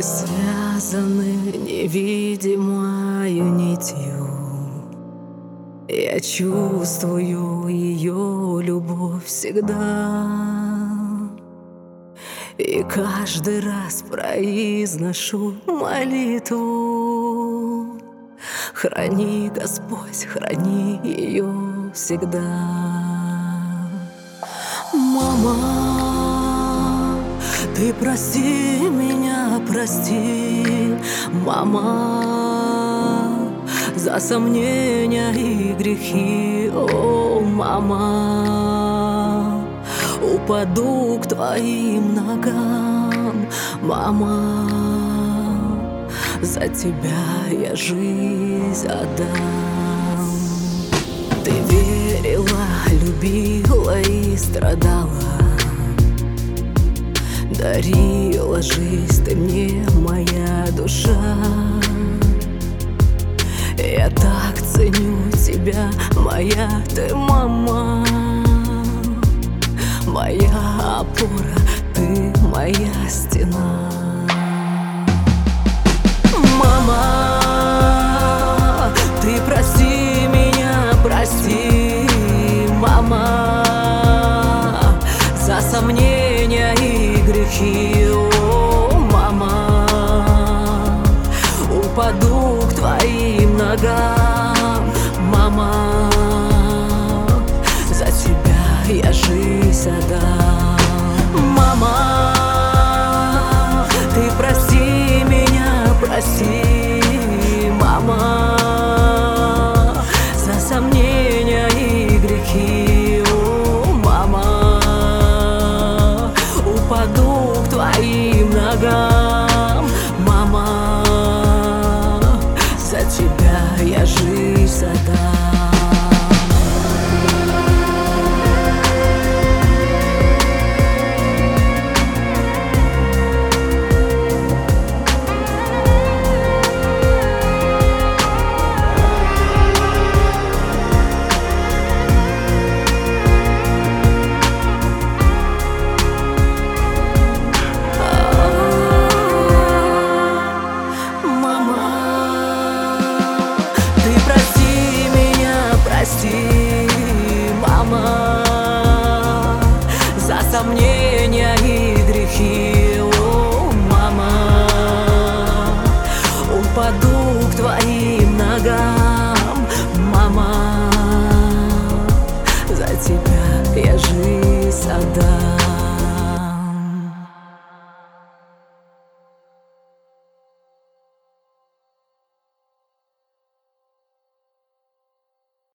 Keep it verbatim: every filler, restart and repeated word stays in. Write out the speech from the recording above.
Мы связаны невидимою нитью. Я чувствую ее любовь всегда, и каждый раз произношу молитву: храни, Господь, храни ее всегда. Мама, ты прости меня, прости, мама, за сомнения и грехи. О, мама, упаду к твоим ногам, мама, за тебя я жизнь отдам. Ты верила, любила и страдала, дарила жизнь ты мне, моя душа. Я так ценю тебя, моя ты мама, моя опора, ты моя стена. Мама, ты прости меня, прости, мама, за сомнения и грехи. О, мама, упаду к твоим ногам, мама, за тебя я жизнь отдам. Мама, ты прости меня, прости, мама, за сомнения и грехи. О, мама, упаду к твоим ногам.